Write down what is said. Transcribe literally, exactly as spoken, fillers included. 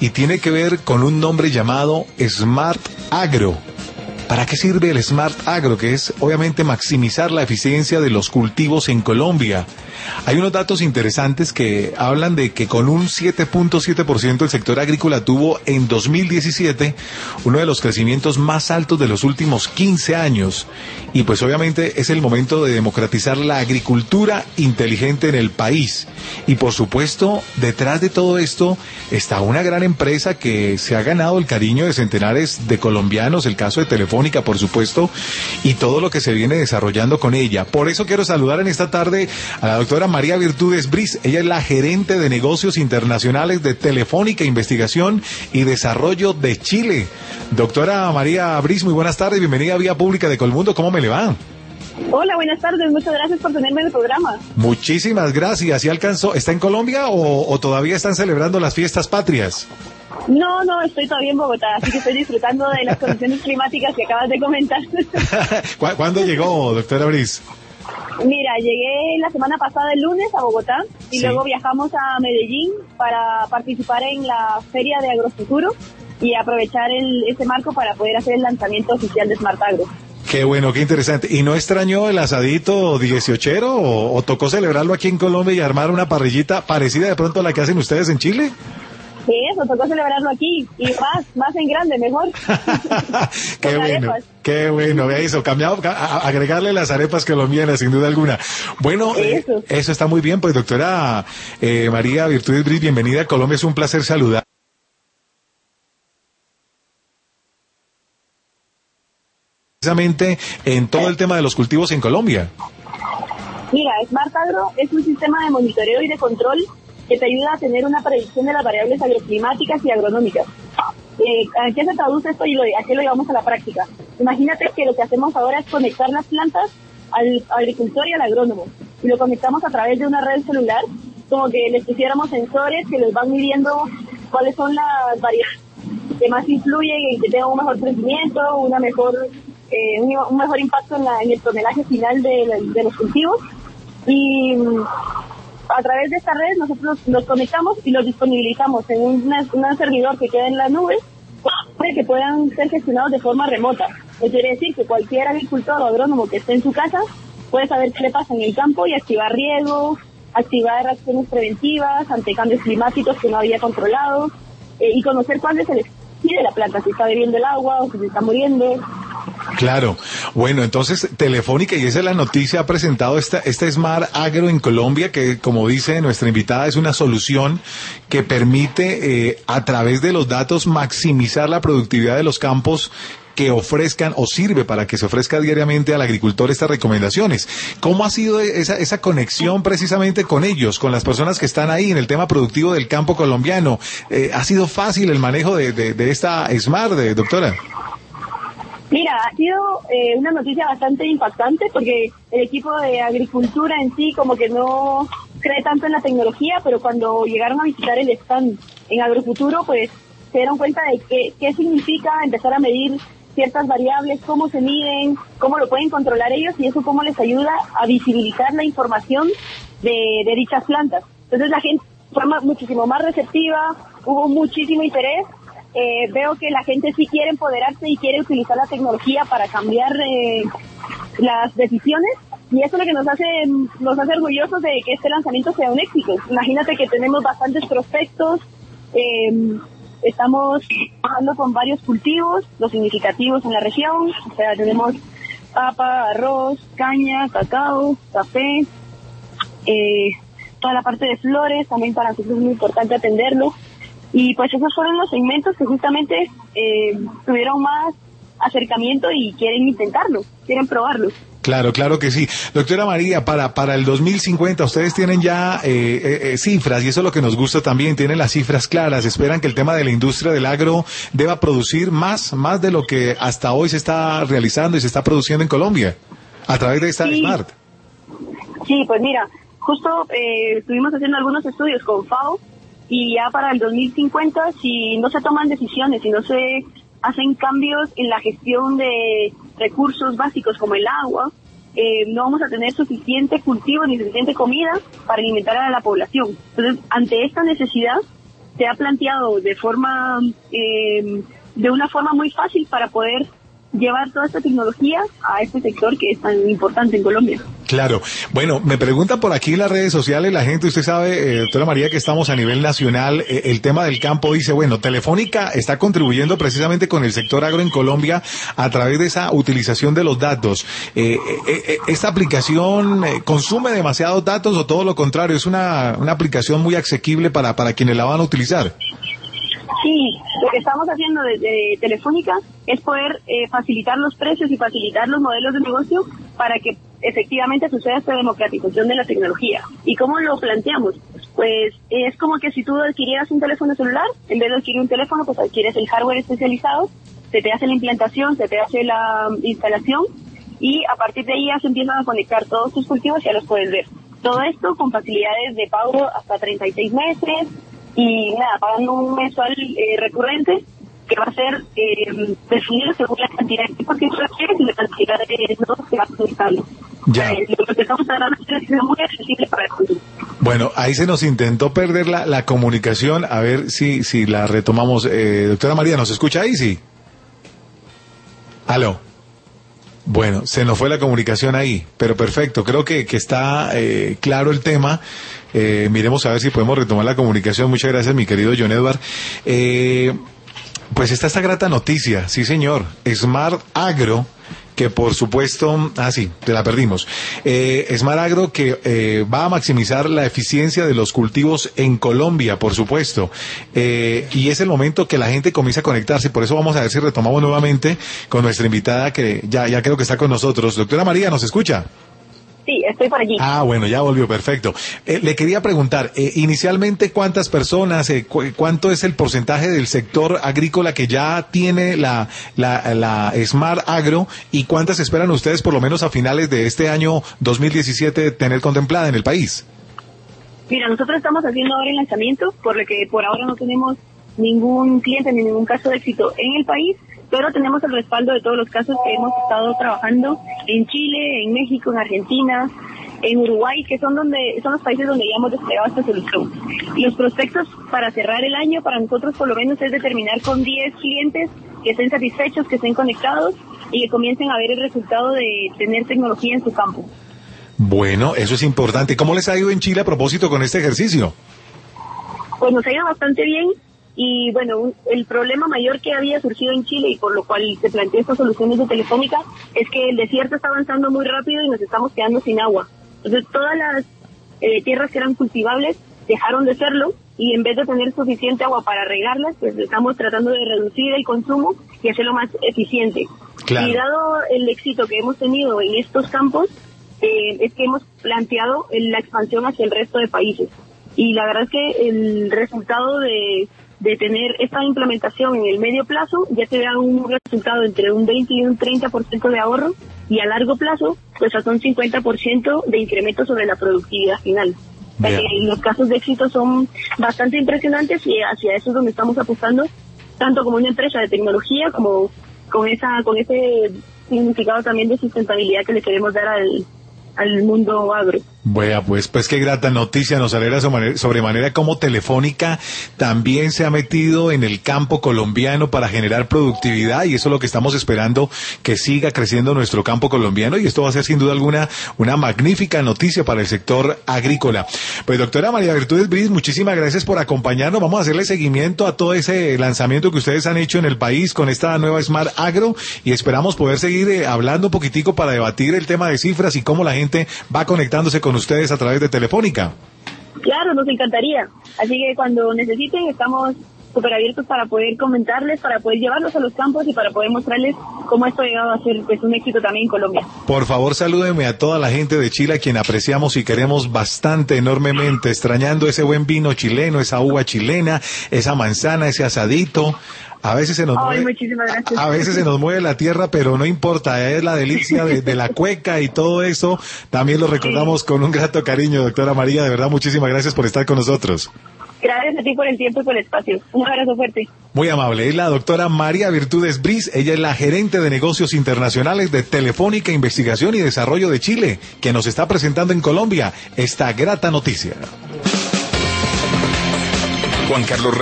y tiene que ver con un nombre llamado Smart Agro. ¿Para qué sirve el Smart Agro? Que es obviamente maximizar la eficiencia de los cultivos en Colombia. Hay unos datos interesantes que hablan de que con un siete punto siete por ciento el sector agrícola tuvo en dos mil diecisiete uno de los crecimientos más altos de los últimos quince años. Y pues obviamente es el momento de democratizar la agricultura inteligente en el país. Y por supuesto, detrás de todo esto está una gran empresa que se ha ganado el cariño de centenares de colombianos, el caso de Telefónica, por supuesto, y todo lo que se viene desarrollando con ella. Por eso quiero saludar en esta tarde a la doctora María Virtudes Briz. Ella es la gerente de negocios internacionales de Telefónica Investigación y Desarrollo de Chile. Doctora María Briz, muy buenas tardes, bienvenida a Vía Pública de Colmundo, ¿cómo me le va? Hola, buenas tardes, muchas gracias por tenerme en el programa. Muchísimas gracias. ¿Y alcanzó? ¿Está en Colombia o, o todavía están celebrando las fiestas patrias? No, no, estoy todavía en Bogotá, así que estoy disfrutando de las condiciones climáticas que acabas de comentar. ¿Cuándo llegó, doctora Briz? Mira, llegué la semana pasada el lunes a Bogotá y sí. luego viajamos a Medellín para participar en la Feria de Agrofuturo y aprovechar el, ese marco para poder hacer el lanzamiento oficial de Smart Agro. Qué bueno, qué interesante. ¿Y no extrañó el asadito dieciochero o, o tocó celebrarlo aquí en Colombia y armar una parrillita parecida de pronto a la que hacen ustedes en Chile? Sí, eso, tocó celebrarlo aquí, y más, más en grande, mejor. Qué bueno, arepas. Qué bueno, vea eso, cambiado, a, agregarle las arepas colombianas, sin duda alguna. Bueno, eso, eh, eso está muy bien, pues doctora eh, María Virtudes Briz, bienvenida a Colombia, es un placer saludar. Precisamente en todo el tema de los cultivos en Colombia. Mira, Smart Agro es un sistema de monitoreo y de control que te ayuda a tener una predicción de las variables agroclimáticas y agronómicas. Eh, ¿A qué se traduce esto y lo, a qué lo llevamos a la práctica? Imagínate que lo que hacemos ahora es conectar las plantas al agricultor y al agrónomo, y lo conectamos a través de una red celular, como que les pusiéramos sensores que les van midiendo cuáles son las variables que más influyen en que tengan un mejor crecimiento, una mejor, eh, un, un mejor impacto en, la, en el tonelaje final de, de los cultivos. Y a través de esta red nosotros los conectamos y los disponibilizamos en un servidor que queda en la nube para que puedan ser gestionados de forma remota. Eso quiere decir que cualquier agricultor o agrónomo que esté en su casa puede saber qué le pasa en el campo y activar riegos, activar acciones preventivas ante cambios climáticos que no había controlado, eh, y conocer cuál es el estado de la planta, si está bebiendo el agua o si se está muriendo. Claro. Bueno, entonces Telefónica, y esa es la noticia, ha presentado esta, esta Smart Agro en Colombia, que como dice nuestra invitada, es una solución que permite eh, a través de los datos maximizar la productividad de los campos que ofrezcan o sirve para que se ofrezca diariamente al agricultor estas recomendaciones. ¿Cómo ha sido esa, esa conexión precisamente con ellos, con las personas que están ahí en el tema productivo del campo colombiano? Eh, ¿Ha sido fácil el manejo de, de, de esta Smart, de, doctora? Mira, ha sido eh, una noticia bastante impactante porque el equipo de agricultura en sí como que no cree tanto en la tecnología, pero cuando llegaron a visitar el stand en Agrofuturo, pues se dieron cuenta de qué, qué significa empezar a medir ciertas variables, cómo se miden, cómo lo pueden controlar ellos y eso cómo les ayuda a visibilizar la información de, de dichas plantas. Entonces la gente fue más, muchísimo más receptiva, hubo muchísimo interés. Eh, veo que la gente sí quiere empoderarse y quiere utilizar la tecnología para cambiar eh, las decisiones, y eso es lo que nos hace nos hace orgullosos de que este lanzamiento sea un éxito. Imagínate que tenemos bastantes prospectos, eh, estamos trabajando con varios cultivos, los significativos en la región, o sea, tenemos papa, arroz, caña, cacao, café, eh, toda la parte de flores, también para nosotros es muy importante atenderlo. Y pues esos fueron los segmentos que justamente eh, tuvieron más acercamiento y quieren intentarlo, quieren probarlo. Claro, claro que sí. Doctora María, para para el dos mil cincuenta ustedes tienen ya eh, eh, cifras, y eso es lo que nos gusta también, tienen las cifras claras, esperan que el tema de la industria del agro deba producir más, más de lo que hasta hoy se está realizando y se está produciendo en Colombia, a través de esta sí. Smart. Sí, pues mira, justo eh, estuvimos haciendo algunos estudios con FAO, y ya para el dos mil cincuenta, si no se toman decisiones, si no se hacen cambios en la gestión de recursos básicos como el agua, eh, no vamos a tener suficiente cultivo ni suficiente comida para alimentar a la población. Entonces, ante esta necesidad, se ha planteado de forma, eh, de una forma muy fácil para poder llevar toda esta tecnología a este sector que es tan importante en Colombia. Claro. Bueno, me preguntan por aquí en las redes sociales, la gente, usted sabe, eh, doctora María, que estamos a nivel nacional, eh, el tema del campo dice, bueno, Telefónica está contribuyendo precisamente con el sector agro en Colombia a través de esa utilización de los datos. Eh, eh, eh, ¿Esta aplicación eh, consume demasiados datos o todo lo contrario? ¿Es una, una aplicación muy asequible para, para quienes la van a utilizar? Sí, lo que estamos haciendo desde Telefónica es poder eh, facilitar los precios y facilitar los modelos de negocio para que efectivamente suceda esta democratización de la tecnología. ¿Y cómo lo planteamos? Pues es como que si tú adquirieras un teléfono celular, en vez de adquirir un teléfono, pues adquieres el hardware especializado, se te hace la implantación, se te hace la instalación y a partir de ahí ya se empiezan a conectar todos tus cultivos y ya los puedes ver. Todo esto con facilidades de pago hasta treinta y seis meses, y nada, pagando un mensual eh, recurrente que va a ser eh, definido según la cantidad de equipos que tú quieres y la cantidad de nodos que vas a utilizar. Ya. Eh, lo que estamos tratando es que sea muy accesible para el consumo. Bueno, ahí se nos intentó perder la, la comunicación, a ver si, si la retomamos. Eh, doctora María, ¿nos escucha ahí? Sí. Aló. Bueno, se nos fue la comunicación ahí, pero perfecto, creo que, que está eh, claro el tema. Eh, miremos a ver si podemos retomar la comunicación. Muchas gracias, mi querido John Edward. Eh, pues está esta grata noticia, sí señor, Smart Agro, que por supuesto, ah sí, te la perdimos, eh, Smart Agro que eh, va a maximizar la eficiencia de los cultivos en Colombia, por supuesto, eh, y es el momento que la gente comienza a conectarse, por eso vamos a ver si retomamos nuevamente con nuestra invitada que ya, ya creo que está con nosotros. Doctora María, ¿nos escucha? Sí, estoy por aquí. Ah, bueno, ya volvió, perfecto. Eh, le quería preguntar, eh, inicialmente, ¿cuántas personas, eh, cu cuánto es el porcentaje del sector agrícola que ya tiene la, la, la Smart Agro y cuántas esperan ustedes por lo menos a finales de este año dos mil diecisiete tener contemplada en el país? Mira, nosotros estamos haciendo ahora el lanzamiento, por lo que por ahora no tenemos ningún cliente ni ningún caso de éxito en el país, pero tenemos el respaldo de todos los casos que hemos estado trabajando en Chile, en México, en Argentina, en Uruguay, que son donde son los países donde ya hemos desplegado esta solución. Y los prospectos para cerrar el año, para nosotros por lo menos es determinar con diez clientes que estén satisfechos, que estén conectados y que comiencen a ver el resultado de tener tecnología en su campo. Bueno, eso es importante. ¿Cómo les ha ido en Chile a propósito con este ejercicio? Pues nos ha ido bastante bien. Y bueno, el problema mayor que había surgido en Chile y por lo cual se planteó estas soluciones de Telefónica es que el desierto está avanzando muy rápido y nos estamos quedando sin agua. Entonces todas las eh, tierras que eran cultivables dejaron de serlo y en vez de tener suficiente agua para regarlas, pues estamos tratando de reducir el consumo y hacerlo más eficiente. Claro. Y dado el éxito que hemos tenido en estos campos, eh, es que hemos planteado la expansión hacia el resto de países. Y la verdad es que el resultado de de tener esta implementación en el medio plazo, ya te da un resultado entre un veinte y un treinta por ciento de ahorro, y a largo plazo, pues hasta un cincuenta por ciento de incremento sobre la productividad final. O sea que los casos de éxito son bastante impresionantes y hacia eso es donde estamos apostando, tanto como una empresa de tecnología, como con esa con ese significado también de sustentabilidad que le queremos dar al, al mundo agro. Bueno, pues, pues qué grata noticia, nos alegra sobremanera cómo Telefónica también se ha metido en el campo colombiano para generar productividad y eso es lo que estamos esperando, que siga creciendo nuestro campo colombiano y esto va a ser sin duda alguna una magnífica noticia para el sector agrícola. Pues doctora María Virtudes Briz, muchísimas gracias por acompañarnos, vamos a hacerle seguimiento a todo ese lanzamiento que ustedes han hecho en el país con esta nueva Smart Agro y esperamos poder seguir eh, hablando un poquitico para debatir el tema de cifras y cómo la gente va conectándose con ustedes a través de Telefónica. Claro, nos encantaría. Así que cuando necesiten estamos súper abiertos para poder comentarles, para poder llevarlos a los campos y para poder mostrarles cómo esto ha llegado a ser pues, un éxito también en Colombia. Por favor, salúdeme a toda la gente de Chile a quien apreciamos y queremos bastante, enormemente, extrañando ese buen vino chileno, esa uva chilena, esa manzana, ese asadito. A veces se nos Ay, mueve, muchísimas gracias. A veces se nos mueve la tierra, pero no importa, es la delicia de, de la cueca y todo eso. También lo recordamos sí. Con un grato cariño, doctora María. De verdad, muchísimas gracias por estar con nosotros. Gracias a ti por el tiempo y por el espacio. Un abrazo fuerte. Muy amable. Es la doctora María Virtudes Briz. Ella es la gerente de negocios internacionales de Telefónica Investigación y Desarrollo de Chile, que nos está presentando en Colombia esta grata noticia. Juan Carlos